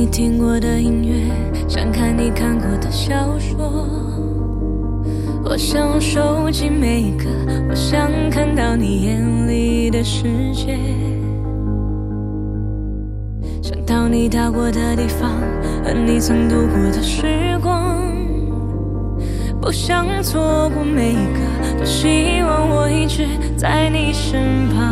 听过的音乐，想看你看过的小说。我想收集每一个，我想看到你眼里的世界，想到你到过的地方和你曾度过的时光，不想错过每一个，多希望我一直在你身旁。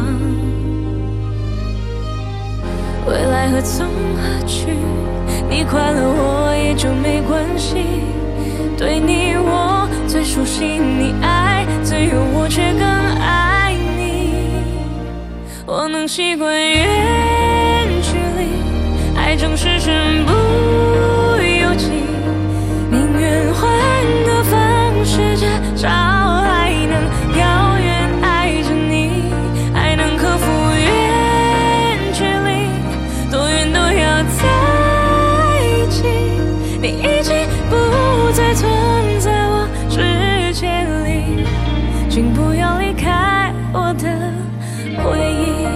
未来何从何去，你快乐我也就没关系。对你我最熟悉，你爱最有我却更爱你。我能习惯远距离，爱总是身不由己，宁愿换个方式至少还能遥远爱着你，还能克服远距离，多远都要在一起。你已经不再存在我世界里，请不要离开我的回忆。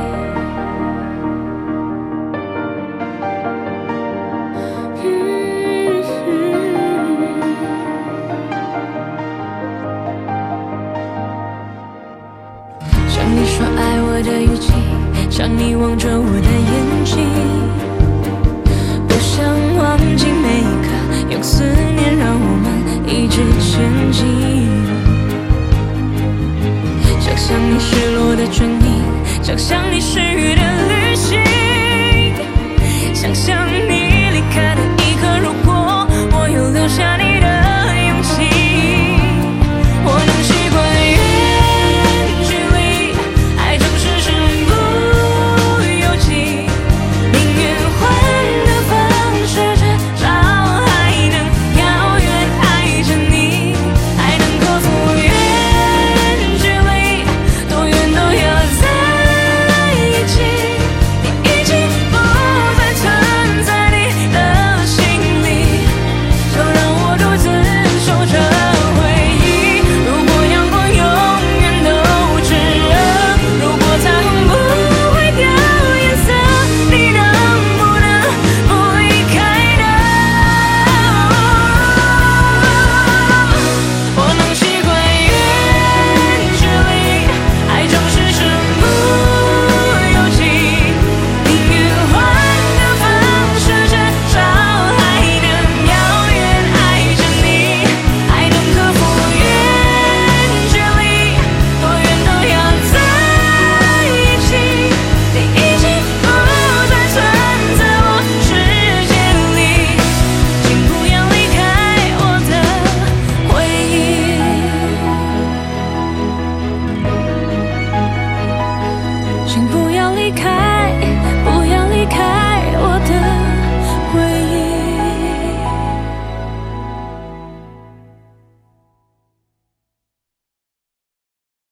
像你说爱我的语气，像你望着我的眼睛，不想忘记每一刻，用思念让我们一直前进。想象你失落的唇印，想象你失语的旅行，想象你